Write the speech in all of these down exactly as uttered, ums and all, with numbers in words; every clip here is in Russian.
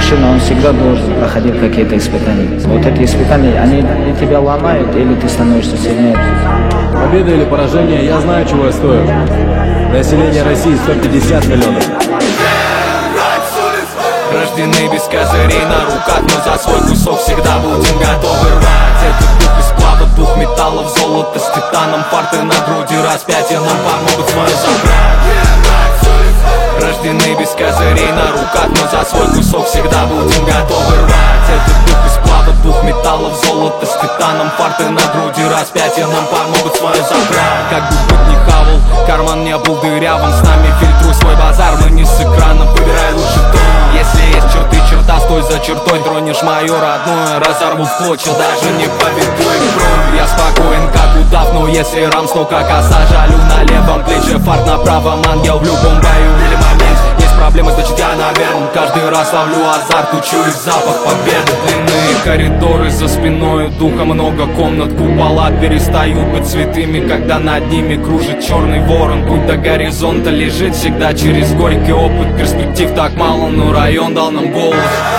мужчина, он всегда должен проходить какие-то испытания. Вот эти испытания, они или тебя ломают, или ты становишься сильнее. Победа или поражение, я знаю, чего я стою. Население России сто пятьдесят миллионов. Рождены без козырей на руках, но за свой кусок всегда будем готовы рвать. Этот дух из сплава, дух металлов, золото с титаном, фарты на груди, распятия нам помогут свое забрать. Рождены без козырей на руках, но за свой кусок всегда будем готовы рвать. Этот дух из сплава, дух металлов, золото с титаном, фарты на груди, распятия нам помогут свое забрать. Как бы быть не хавал, карман не был дырявым, с нами фильтруй свой базар, но не с экрана, выбирай лучше то. Если есть черты, черта, стой за чертой, тронешь мое родное, разорву в клочья, даже не поведуй кровь. Я спокоен, как удав, но если рам, столько коса, жалю на левом плече, фарт на правом, ангел в любом бою или момент. Есть проблемы, значит я наверное, каждый раз ловлю азарт, учусь запах победы. Длинные коридоры за спиной, духа много комнат, купола перестают быть святыми, когда над ними кружит черный ворон. Путь до горизонта лежит всегда через горький опыт, перспектив так мало, но район дал нам голос.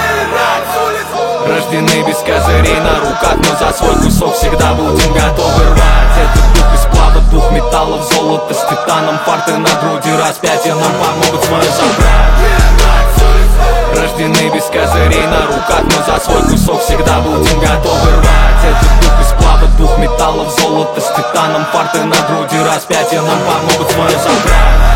Рождены без козырей на руках, но за свой кусок всегда будем готовы рвать. Этот дух из сплава, дух металлов, золото с титаном, фарты на груди, распятия нам помогут свое забрать. Рождены без козырей на руках, но за свой кусок всегда будем готовы рвать. Этот дух из сплава, дух металлов, золото с титаном, фарты на груди, распятия нам помогут свое забрать.